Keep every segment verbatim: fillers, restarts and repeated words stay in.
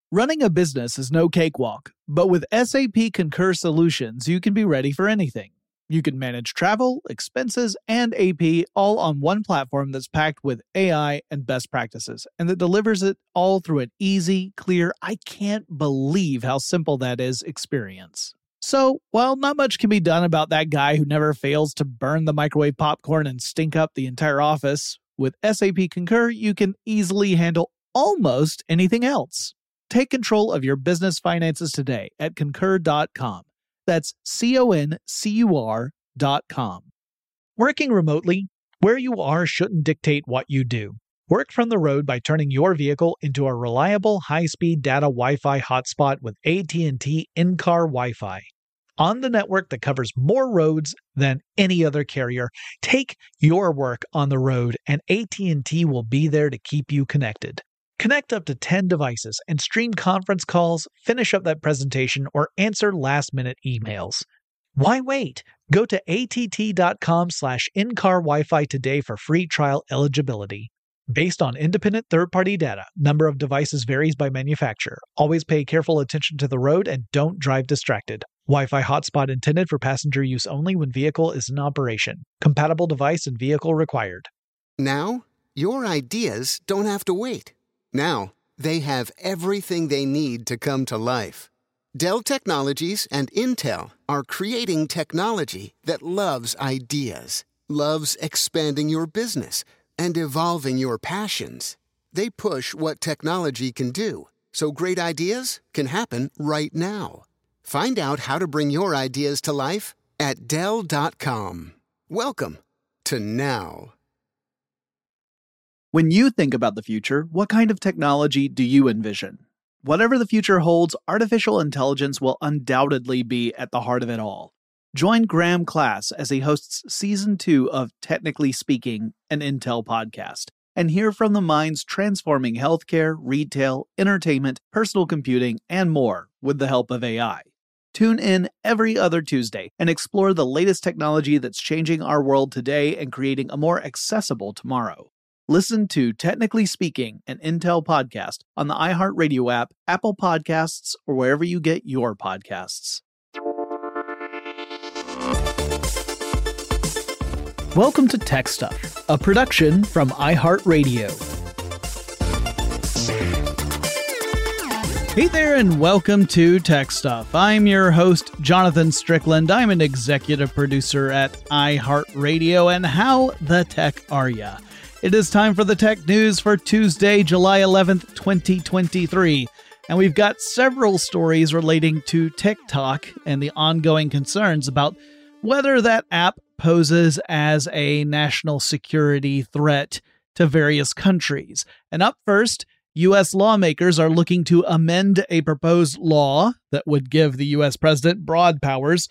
Running a business is no cakewalk, but with S A P Concur Solutions, you can be ready for anything. You can manage travel, expenses, and A P all on one platform that's packed with A I and best practices, and that delivers it all through an easy, clear, I can't believe how simple that is experience. So, while not much can be done about that guy who never fails to burn the microwave popcorn and stink up the entire office, with S A P Concur, you can easily handle almost anything else. Take control of your business finances today at concur dot com. That's C O N C U R dot com. Working remotely, where you are shouldn't dictate what you do. Work from the road by turning your vehicle into a reliable high-speed data Wi-Fi hotspot with A T and T in-car Wi-Fi. On the network that covers more roads than any other carrier, take your work on the road and A T and T will be there to keep you connected. Connect up to ten devices and stream conference calls, finish up that presentation, or answer last-minute emails. Why wait? Go to A T T dot com slash in-car Wi-Fi today for free trial eligibility. Based on independent third-party data, number of devices varies by manufacturer. Always pay careful attention to the road and don't drive distracted. Wi-Fi hotspot intended for passenger use only when vehicle is in operation. Compatible device and vehicle required. Now, your ideas don't have to wait. Now, they have everything they need to come to life. Dell Technologies and Intel are creating technology that loves ideas, loves expanding your business, and evolving your passions. They push what technology can do, so great ideas can happen right now. Find out how to bring your ideas to life at Dell dot com. Welcome to now. When you think about the future, what kind of technology do you envision? Whatever the future holds, artificial intelligence will undoubtedly be at the heart of it all. Join Graham Class as he hosts Season two of Technically Speaking, an Intel podcast, and hear from the minds transforming healthcare, retail, entertainment, personal computing, and more with the help of A I. Tune in every other Tuesday and explore the latest technology that's changing our world today and creating a more accessible tomorrow. Listen to Technically Speaking, an Intel podcast on the iHeartRadio app, Apple Podcasts, or wherever you get your podcasts. Welcome to Tech Stuff, a production from iHeartRadio. Hey there, and welcome to Tech Stuff. I'm your host, Jonathan Strickland. I'm an executive producer at iHeartRadio, and how the tech are ya? It is time for the tech news for Tuesday, July eleventh, twenty twenty-three. And we've got several stories relating to TikTok and the ongoing concerns about whether that app poses as a national security threat to various countries. And up first, U S lawmakers are looking to amend a proposed law that would give the U S president broad powers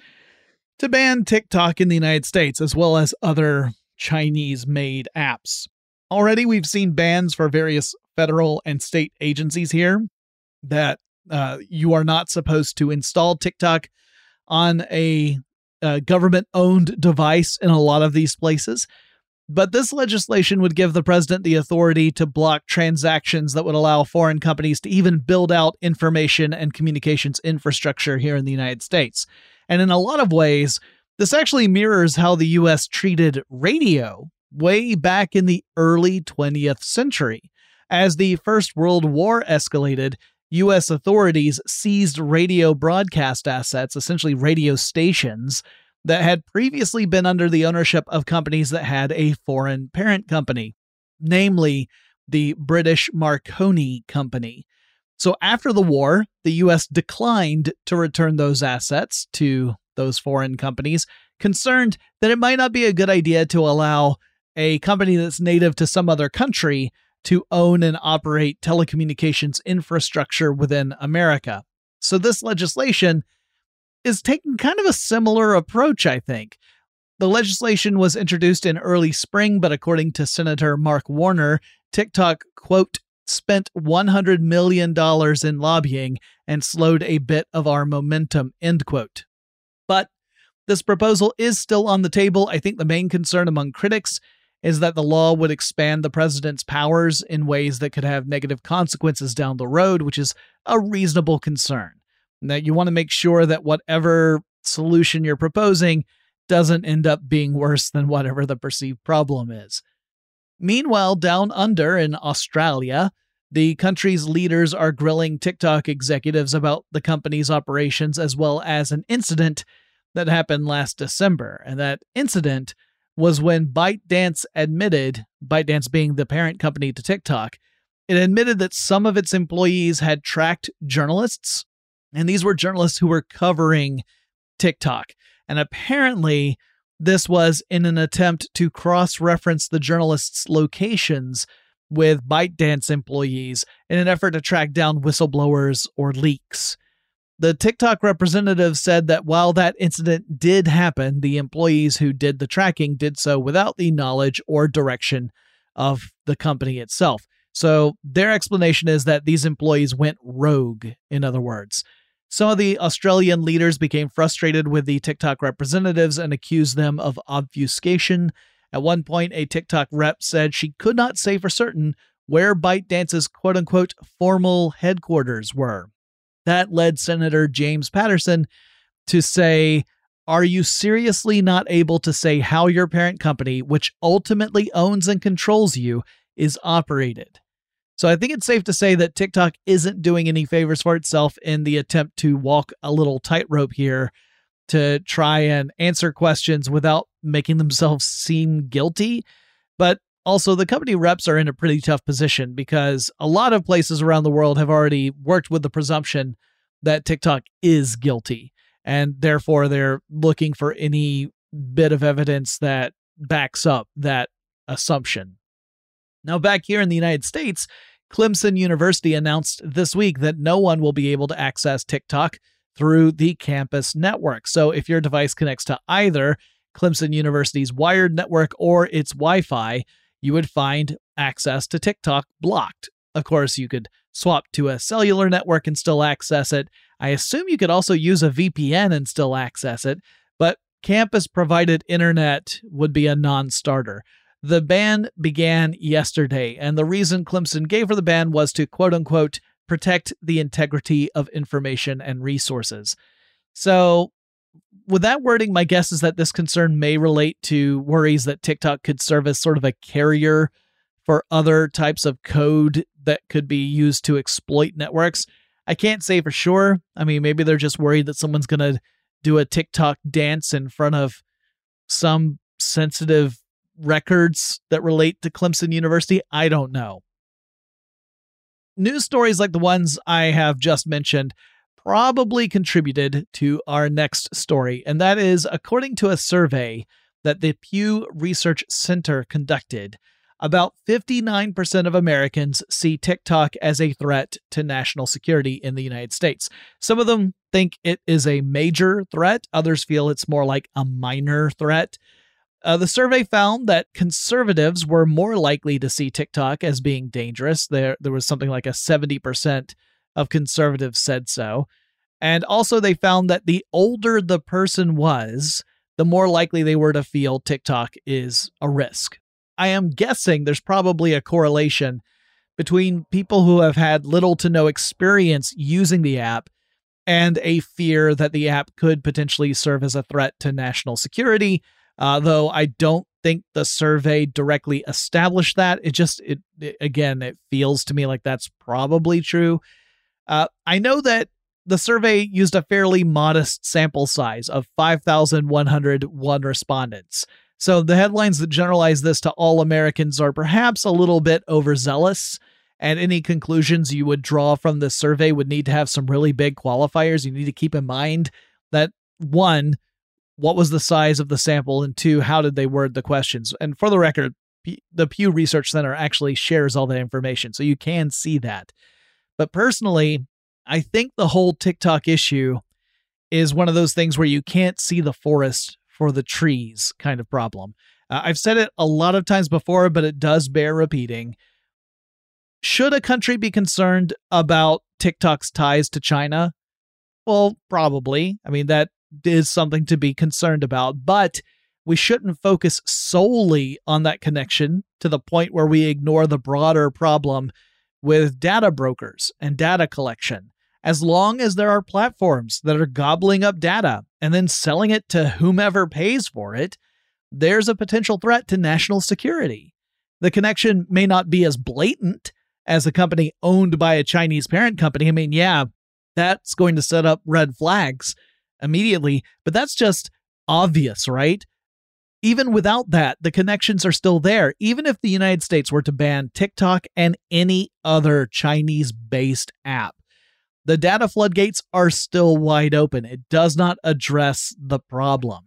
to ban TikTok in the United States, as well as other Chinese-made apps. Already, we've seen bans for various federal and state agencies here that uh, you are not supposed to install TikTok on a, a government-owned device in a lot of these places. But this legislation would give the president the authority to block transactions that would allow foreign companies to even build out information and communications infrastructure here in the United States. And in a lot of ways, this actually mirrors how the U S treated radio way back in the early twentieth century. As the First World War escalated, U S authorities seized radio broadcast assets, essentially radio stations, that had previously been under the ownership of companies that had a foreign parent company, namely the British Marconi Company. So after the war, the U S declined to return those assets to those foreign companies, concerned that it might not be a good idea to allow a company that's native to some other country to own and operate telecommunications infrastructure within America. So this legislation is taking kind of a similar approach, I think. The legislation was introduced in early spring, but according to Senator Mark Warner, TikTok, quote, spent one hundred million dollars in lobbying and slowed a bit of our momentum, end quote. But this proposal is still on the table. I think the main concern among critics is that the law would expand the president's powers in ways that could have negative consequences down the road, which is a reasonable concern. And that you want to make sure that whatever solution you're proposing doesn't end up being worse than whatever the perceived problem is. Meanwhile, down under in Australia, the country's leaders are grilling TikTok executives about the company's operations as well as an incident that happened last December. And that incident was when ByteDance admitted, ByteDance being the parent company to TikTok, it admitted that some of its employees had tracked journalists, and these were journalists who were covering TikTok. And apparently, this was in an attempt to cross-reference the journalists' locations with ByteDance employees in an effort to track down whistleblowers or leaks. The TikTok representative said that while that incident did happen, the employees who did the tracking did so without the knowledge or direction of the company itself. So their explanation is that these employees went rogue, in other words. Some of the Australian leaders became frustrated with the TikTok representatives and accused them of obfuscation. At one point, a TikTok rep said she could not say for certain where ByteDance's quote-unquote formal headquarters were. That led Senator James Patterson to say, "Are you seriously not able to say how your parent company, which ultimately owns and controls you, is operated?" So I think it's safe to say that TikTok isn't doing any favors for itself in the attempt to walk a little tightrope here to try and answer questions without making themselves seem guilty. But also, the company reps are in a pretty tough position because a lot of places around the world have already worked with the presumption that TikTok is guilty, and therefore they're looking for any bit of evidence that backs up that assumption. Now, back here in the United States, Clemson University announced this week that no one will be able to access TikTok through the campus network. So if your device connects to either Clemson University's wired network or its Wi-Fi, you would find access to TikTok blocked. Of course, you could swap to a cellular network and still access it. I assume you could also use a V P N and still access it, but campus-provided internet would be a non-starter. The ban began yesterday, and the reason Clemson gave for the ban was to quote-unquote protect the integrity of information and resources. So, with that wording, my guess is that this concern may relate to worries that TikTok could serve as sort of a carrier for other types of code that could be used to exploit networks. I can't say for sure. I mean, maybe they're just worried that someone's going to do a TikTok dance in front of some sensitive records that relate to Clemson University. I don't know. News stories like the ones I have just mentioned probably contributed to our next story, and that is, according to a survey that the Pew Research Center conducted, about fifty-nine percent of Americans see TikTok as a threat to national security in the United States. Some of them think it is a major threat. Others feel it's more like a minor threat. Uh, the survey found that conservatives were more likely to see TikTok as being dangerous. There, there was something like a seventy percent of conservatives said so. And also they found that the older the person was, the more likely they were to feel TikTok is a risk. I am guessing there's probably a correlation between people who have had little to no experience using the app and a fear that the app could potentially serve as a threat to national security. Uh, though I don't think the survey directly established that. It just, it, it again, it feels to me like that's probably true. Uh, I know that the survey used a fairly modest sample size of five thousand one hundred one respondents. So the headlines that generalize this to all Americans are perhaps a little bit overzealous, and any conclusions you would draw from this survey would need to have some really big qualifiers. You need to keep in mind that, one, what was the size of the sample, and two, how did they word the questions? And for the record, P- the Pew Research Center actually shares all that information, so you can see that. But personally, I think the whole TikTok issue is one of those things where you can't see the forest for the trees kind of problem. Uh, I've said it a lot of times before, but it does bear repeating. Should a country be concerned about TikTok's ties to China? Well, probably. I mean, that is something to be concerned about. But we shouldn't focus solely on that connection to the point where we ignore the broader problem with data brokers and data collection. As long as there are platforms that are gobbling up data and then selling it to whomever pays for it, there's a potential threat to national security. The connection may not be as blatant as a company owned by a Chinese parent company. I mean, yeah, that's going to set up red flags immediately, but that's just obvious, right? Even without that, the connections are still there. Even if the United States were to ban TikTok and any other Chinese-based app, the data floodgates are still wide open. It does not address the problem.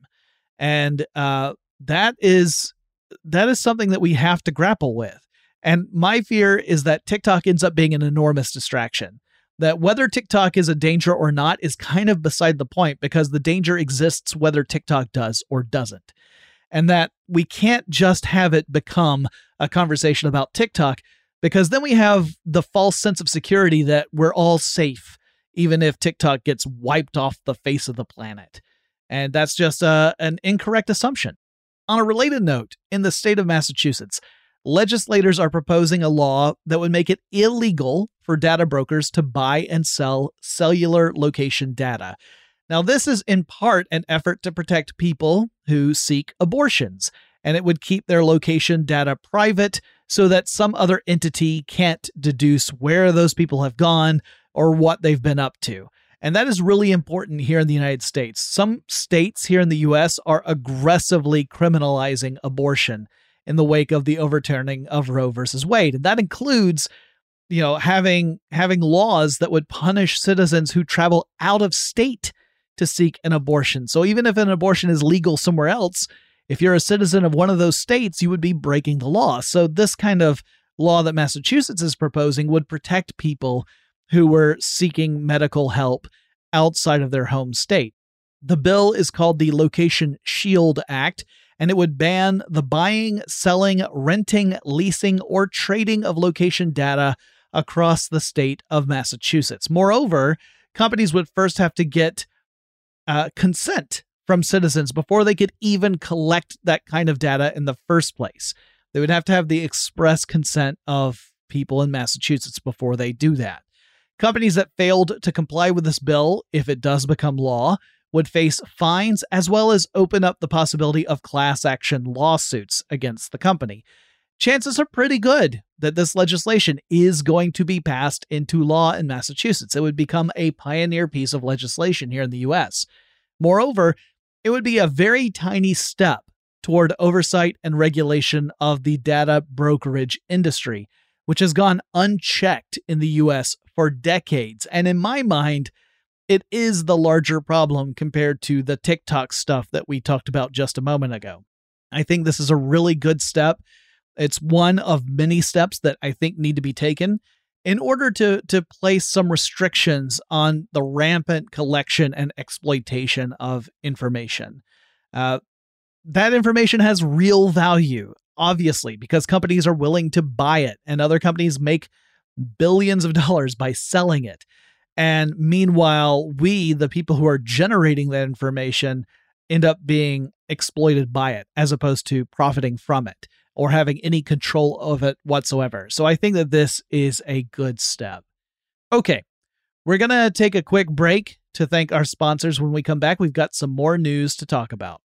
And uh, that is that is something that we have to grapple with. And my fear is that TikTok ends up being an enormous distraction. That whether TikTok is a danger or not is kind of beside the point, because the danger exists whether TikTok does or doesn't. And that we can't just have it become a conversation about TikTok, because then we have the false sense of security that we're all safe, even if TikTok gets wiped off the face of the planet. And that's just uh, an incorrect assumption. On a related note, in the state of Massachusetts, legislators are proposing a law that would make it illegal for data brokers to buy and sell cellular location data. Now, this is in part an effort to protect people who seek abortions, and it would keep their location data private so that some other entity can't deduce where those people have gone or what they've been up to. And that is really important here in the United States. Some states here in the U S are aggressively criminalizing abortion in the wake of the overturning of Roe versus Wade. And that includes, you know, having having laws that would punish citizens who travel out of state to seek an abortion. So even if an abortion is legal somewhere else, if you're a citizen of one of those states, you would be breaking the law. So this kind of law that Massachusetts is proposing would protect people who were seeking medical help outside of their home state. The bill is called the Location Shield Act, and it would ban the buying, selling, renting, leasing, or trading of location data across the state of Massachusetts. Moreover, companies would first have to get uh, consent from citizens before they could even collect that kind of data in the first place. They would have to have the express consent of people in Massachusetts before they do that. Companies that failed to comply with this bill, if it does become law, would face fines, as well as open up the possibility of class action lawsuits against the company. Chances are pretty good that this legislation is going to be passed into law in Massachusetts. It would become a pioneer piece of legislation here in the U S. Moreover, it would be a very tiny step toward oversight and regulation of the data brokerage industry, which has gone unchecked in the U S for decades. And in my mind, it is the larger problem compared to the TikTok stuff that we talked about just a moment ago. I think this is a really good step. It's one of many steps that I think need to be taken in order to, to place some restrictions on the rampant collection and exploitation of information. Uh, that information has real value, obviously, because companies are willing to buy it, and other companies make billions of dollars by selling it. And meanwhile, we, the people who are generating that information, end up being exploited by it as opposed to profiting from it or having any control of it whatsoever. So I think that this is a good step. Okay, we're going to take a quick break to thank our sponsors. When we come back, we've got some more news to talk about.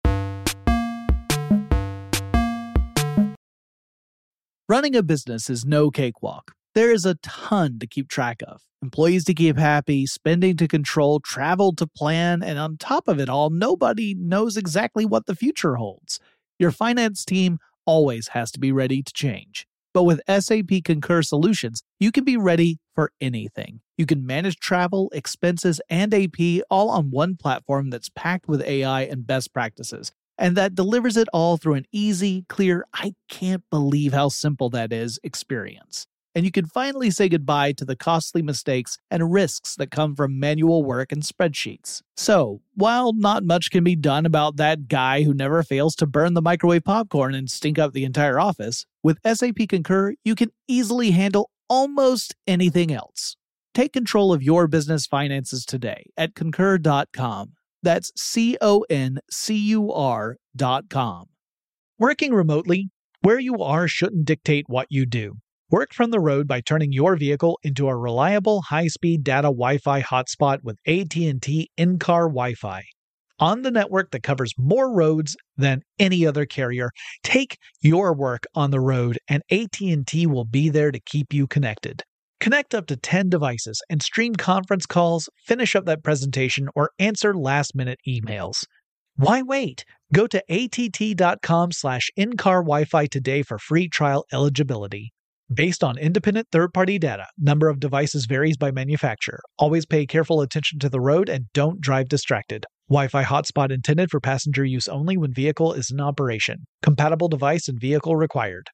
Running a business is no cakewalk. There is a ton to keep track of. Employees to keep happy, spending to control, travel to plan, and on top of it all, nobody knows exactly what the future holds. Your finance team always has to be ready to change. But with S A P Concur Solutions, you can be ready for anything. You can manage travel, expenses, and A P all on one platform that's packed with A I and best practices, and that delivers it all through an easy, clear, I can't believe how simple that is experience. And you can finally say goodbye to the costly mistakes and risks that come from manual work and spreadsheets. So, while not much can be done about that guy who never fails to burn the microwave popcorn and stink up the entire office, with S A P Concur, you can easily handle almost anything else. Take control of your business finances today at concur dot com. That's C O N C U R dot com. Working remotely, where you are shouldn't dictate what you do. Work from the road by turning your vehicle into a reliable high-speed data Wi-Fi hotspot with A T and T in-car Wi-Fi. On the network that covers more roads than any other carrier, take your work on the road and A T and T will be there to keep you connected. Connect up to ten devices and stream conference calls, finish up that presentation, or answer last-minute emails. Why wait? Go to att.com slash in-car Wi-Fi today for free trial eligibility. Based on independent third-party data, number of devices varies by manufacturer. Always pay careful attention to the road and don't drive distracted. Wi-Fi hotspot intended for passenger use only when vehicle is in operation. Compatible device and vehicle required.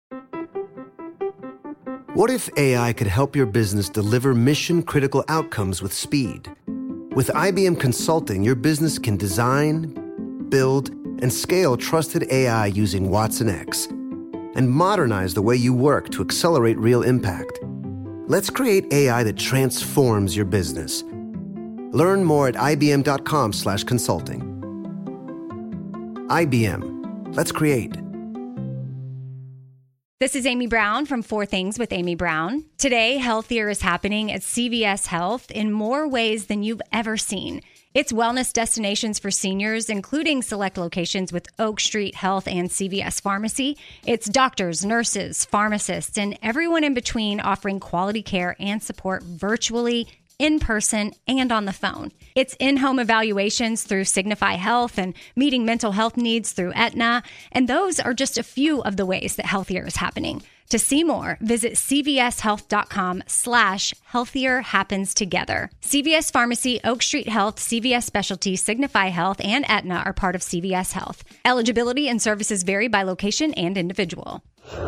What if A I could help your business deliver mission-critical outcomes with speed? With I B M Consulting, your business can design, build, and scale trusted A I using Watson X, and modernize the way you work to accelerate real impact. Let's create A I that transforms your business. Learn more at ibm.com slash consulting. I B M. Let's create. This is Amy Brown from Four Things with Amy Brown. Today, Healthier is happening at C V S Health in more ways than you've ever seen. It's wellness destinations for seniors, including select locations with Oak Street Health and C V S Pharmacy. It's doctors, nurses, pharmacists, and everyone in between offering quality care and support virtually, in person, and on the phone. It's in-home evaluations through Signify Health and meeting mental health needs through Aetna. And those are just a few of the ways that Healthier is happening. To see more, visit cvshealth.com slash healthier happens together. C V S Pharmacy, Oak Street Health, C V S Specialty, Signify Health, and Aetna are part of C V S Health. Eligibility and services vary by location and individual.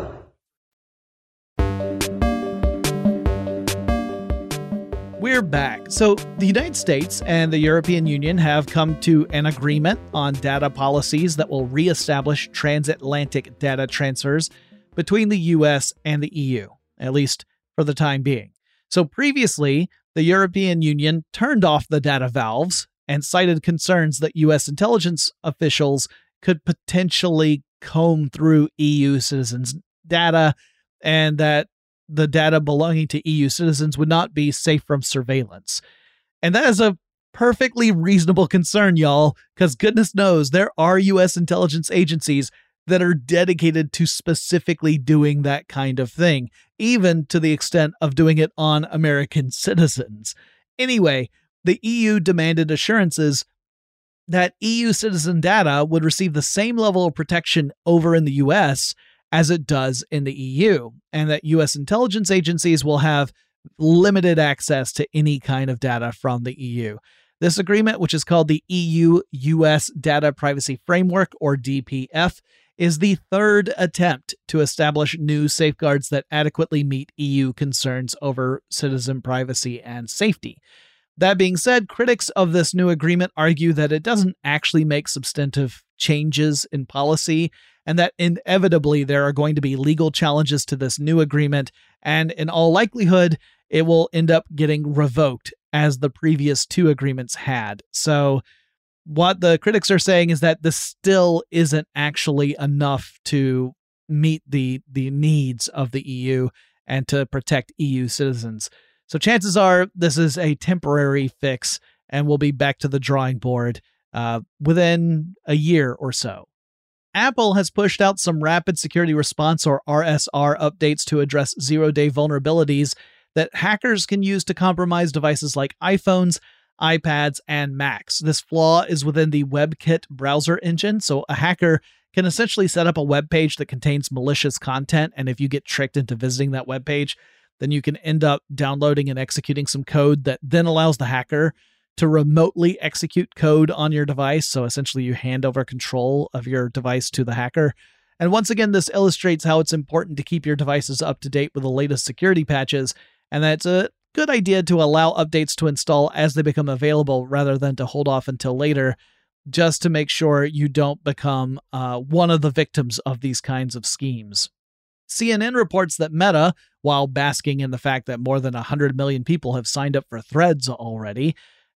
We're back. So the United States and the European Union have come to an agreement on data policies that will reestablish transatlantic data transfers between the U S and the E U, at least for the time being. So previously, the European Union turned off the data valves and cited concerns that U S intelligence officials could potentially comb through E U citizens' data and that the data belonging to E U citizens would not be safe from surveillance. And that is a perfectly reasonable concern, y'all, because goodness knows there are U S intelligence agencies that are dedicated to specifically doing that kind of thing, even to the extent of doing it on American citizens. Anyway, the E U demanded assurances that E U citizen data would receive the same level of protection over in the U S as it does in the E U, and that U S intelligence agencies will have limited access to any kind of data from the E U. This agreement, which is called the E U-U S Data Privacy Framework, or D P F, is the third attempt to establish new safeguards that adequately meet E U concerns over citizen privacy and safety. That being said, critics of this new agreement argue that it doesn't actually make substantive changes in policy, and that inevitably there are going to be legal challenges to this new agreement, and in all likelihood, it will end up getting revoked as the previous two agreements had. So what the critics are saying is that this still isn't actually enough to meet the, the needs of the E U and to protect E U citizens. So chances are this is a temporary fix, and we'll be back to the drawing board uh, within a year or so. Apple has pushed out some Rapid Security Response, or R S R, updates to address zero-day vulnerabilities that hackers can use to compromise devices like iPhones, iPads, and Macs. This flaw is within the WebKit browser engine, so a hacker can essentially set up a web page that contains malicious content, and if you get tricked into visiting that web page, then you can end up downloading and executing some code that then allows the hacker to remotely execute code on your device. So essentially you hand over control of your device to the hacker. And once again, this illustrates how it's important to keep your devices up to date with the latest security patches, and that it's a good idea to allow updates to install as they become available rather than to hold off until later, just to make sure you don't become uh, one of the victims of these kinds of schemes. C N N reports that Meta, while basking in the fact that more than one hundred million people have signed up for Threads already,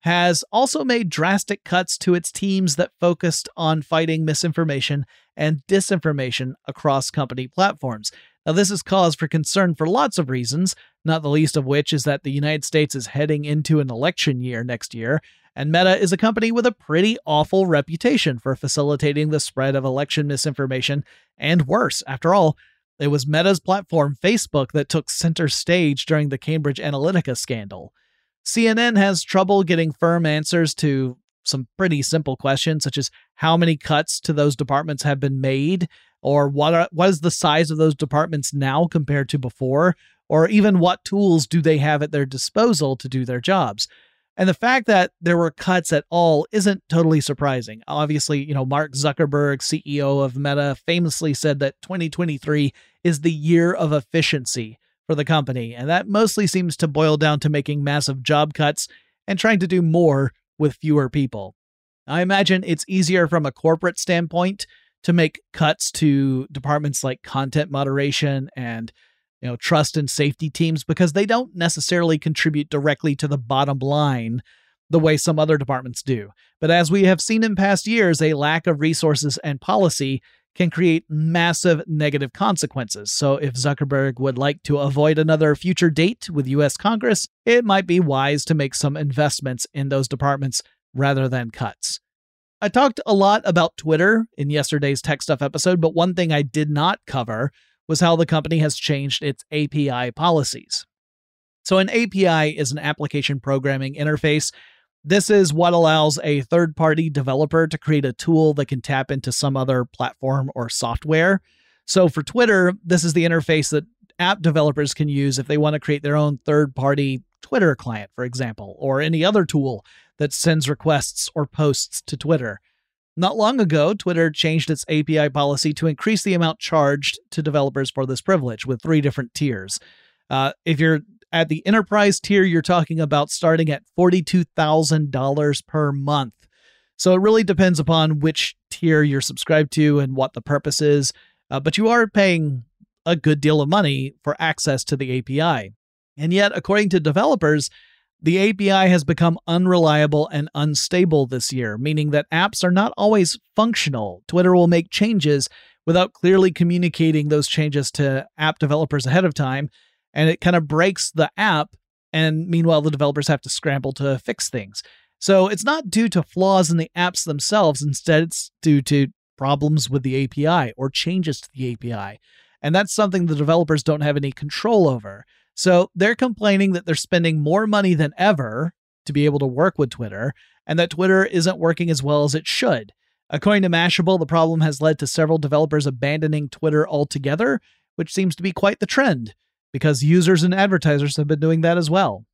has also made drastic cuts to its teams that focused on fighting misinformation and disinformation across company platforms. Now, this is cause for concern for lots of reasons, not the least of which is that the United States is heading into an election year next year, and Meta is a company with a pretty awful reputation for facilitating the spread of election misinformation, and worse. After all, it was Meta's platform, Facebook, that took center stage during the Cambridge Analytica scandal. C N N has trouble getting firm answers to some pretty simple questions, such as how many cuts to those departments have been made, or what are, what is the size of those departments now compared to before, or even what tools do they have at their disposal to do their jobs. And the fact that there were cuts at all isn't totally surprising. Obviously, you know, Mark Zuckerberg, C E O of Meta, famously said that twenty twenty-three is the year of efficiency for the company, and that mostly seems to boil down to making massive job cuts and trying to do more with fewer people. I imagine it's easier from a corporate standpoint to make cuts to departments like content moderation and, you know, trust and safety teams because they don't necessarily contribute directly to the bottom line the way some other departments do. But as we have seen in past years, a lack of resources and policy can create massive negative consequences. So if Zuckerberg would like to avoid another future date with U S Congress, it might be wise to make some investments in those departments rather than cuts. I talked a lot about Twitter in yesterday's Tech Stuff episode, but one thing I did not cover was how the company has changed its A P I policies. So an A P I is an application programming interface. This is what allows a third-party developer to create a tool that can tap into some other platform or software. So for Twitter, this is the interface that app developers can use if they want to create their own third-party Twitter client, for example, or any other tool that sends requests or posts to Twitter. Not long ago, Twitter changed its A P I policy to increase the amount charged to developers for this privilege with three different tiers. Uh, if you're at the enterprise tier, you're talking about starting at forty-two thousand dollars per month. So it really depends upon which tier you're subscribed to and what the purpose is, uh, but you are paying a good deal of money for access to the A P I. And yet, according to developers, the A P I has become unreliable and unstable this year, meaning that apps are not always functional. Twitter will make changes without clearly communicating those changes to app developers ahead of time, and it kind of breaks the app, and meanwhile, the developers have to scramble to fix things. So it's not due to flaws in the apps themselves. Instead, it's due to problems with the A P I or changes to the A P I. And that's something the developers don't have any control over. So they're complaining that they're spending more money than ever to be able to work with Twitter, and that Twitter isn't working as well as it should. According to Mashable, the problem has led to several developers abandoning Twitter altogether, which seems to be quite the trend, because users and advertisers have been doing that as well.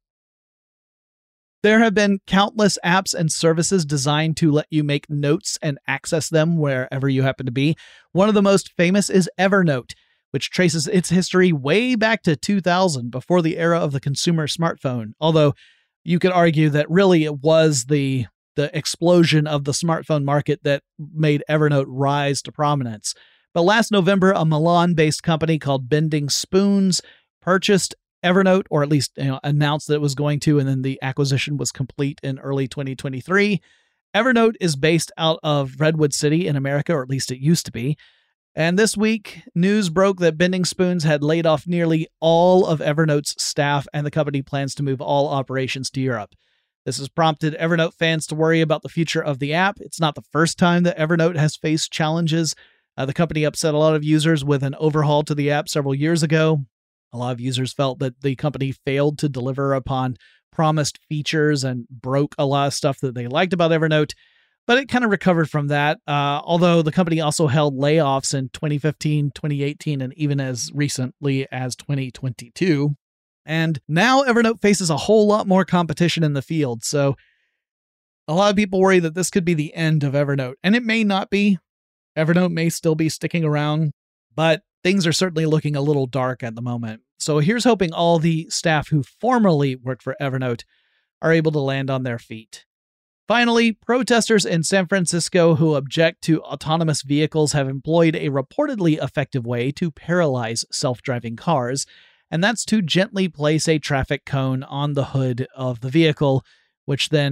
There have been countless apps and services designed to let you make notes and access them wherever you happen to be. One of the most famous is Evernote, which traces its history way back to two thousand, before the era of the consumer smartphone. Although you could argue that really it was the, the explosion of the smartphone market that made Evernote rise to prominence. But last November, a Milan-based company called Bending Spoons purchased Evernote, or at least, you know, announced that it was going to, and then the acquisition was complete in early twenty twenty-three. Evernote is based out of Redwood City in America, or at least it used to be. And this week, news broke that Bending Spoons had laid off nearly all of Evernote's staff, and the company plans to move all operations to Europe. This has prompted Evernote fans to worry about the future of the app. It's not the first time that Evernote has faced challenges. Uh, the company upset a lot of users with an overhaul to the app several years ago. A lot of users felt that the company failed to deliver upon promised features and broke a lot of stuff that they liked about Evernote, but it kind of recovered from that. Uh, although the company also held layoffs in twenty fifteen, twenty eighteen, and even as recently as twenty twenty-two. And now Evernote faces a whole lot more competition in the field. So a lot of people worry that this could be the end of Evernote, and it may not be. Evernote may still be sticking around, but things are certainly looking a little dark at the moment. So here's hoping all the staff who formerly worked for Evernote are able to land on their feet. Finally, protesters in San Francisco who object to autonomous vehicles have employed a reportedly effective way to paralyze self-driving cars, and that's to gently place a traffic cone on the hood of the vehicle, which then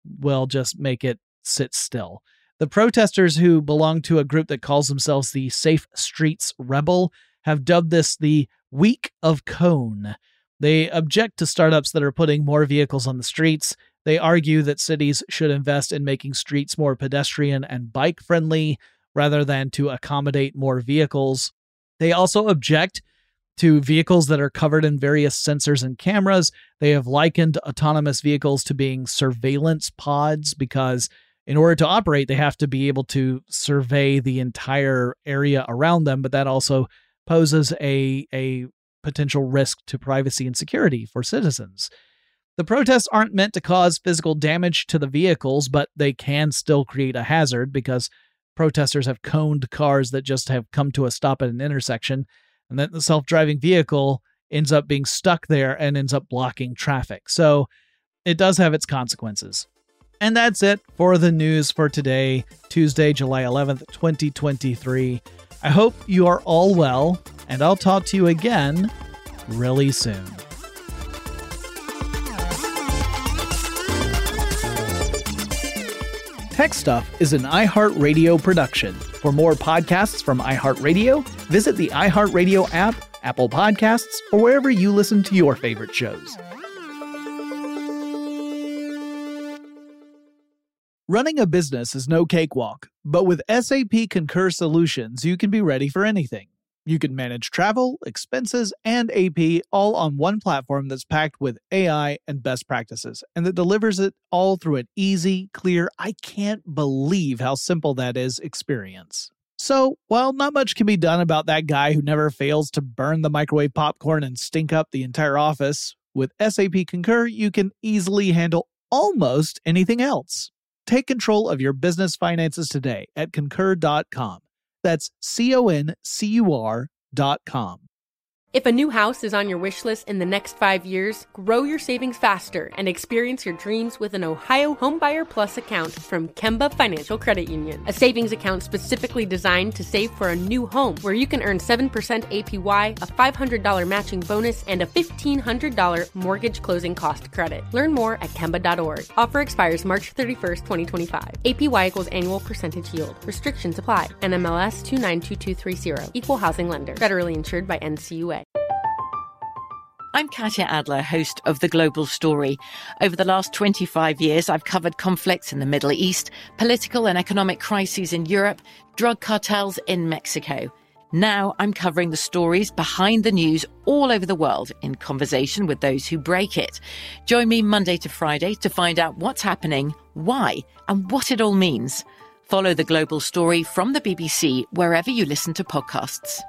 will just make it sit still. The protesters, who belong to a group that calls themselves the Safe Streets Rebel, have dubbed this the Week of Cone. They object to startups that are putting more vehicles on the streets. They argue that cities should invest in making streets more pedestrian and bike-friendly rather than to accommodate more vehicles. They also object to vehicles that are covered in various sensors and cameras. They have likened autonomous vehicles to being surveillance pods because in order to operate, they have to be able to survey the entire area around them, but that also poses a, a potential risk to privacy and security for citizens. The protests aren't meant to cause physical damage to the vehicles, but they can still create a hazard because protesters have coned cars that just have come to a stop at an intersection, and then the self-driving vehicle ends up being stuck there and ends up blocking traffic. So it does have its consequences. And that's it for the news for today, Tuesday, July eleventh, twenty twenty-three. I hope you are all well, and I'll talk to you again really soon. Tech Stuff is an iHeartRadio production. For more podcasts from iHeartRadio, visit the iHeartRadio app, Apple Podcasts, or wherever you listen to your favorite shows. Running a business is no cakewalk, but with S A P Concur Solutions, you can be ready for anything. You can manage travel, expenses, and A P all on one platform that's packed with A I and best practices, and that delivers it all through an easy, clear, I can't believe how simple that is experience. So, while not much can be done about that guy who never fails to burn the microwave popcorn and stink up the entire office, with S A P Concur, you can easily handle almost anything else. Take control of your business finances today at concur dot com. That's C O N C U R dot com. If a new house is on your wish list in the next five years, grow your savings faster and experience your dreams with an Ohio Homebuyer Plus account from Kemba Financial Credit Union. A savings account specifically designed to save for a new home where you can earn seven percent A P Y, a five hundred dollars matching bonus, and a fifteen hundred dollars mortgage closing cost credit. Learn more at Kemba dot org. Offer expires March thirty-first, twenty twenty-five. A P Y equals annual percentage yield. Restrictions apply. N M L S two nine two two three zero. Equal housing lender. Federally insured by N C U A. I'm Katya Adler, host of The Global Story. Over the last twenty-five years, I've covered conflicts in the Middle East, political and economic crises in Europe, drug cartels in Mexico. Now I'm covering the stories behind the news all over the world in conversation with those who break it. Join me Monday to Friday to find out what's happening, why, and what it all means. Follow The Global Story from the B B C wherever you listen to podcasts.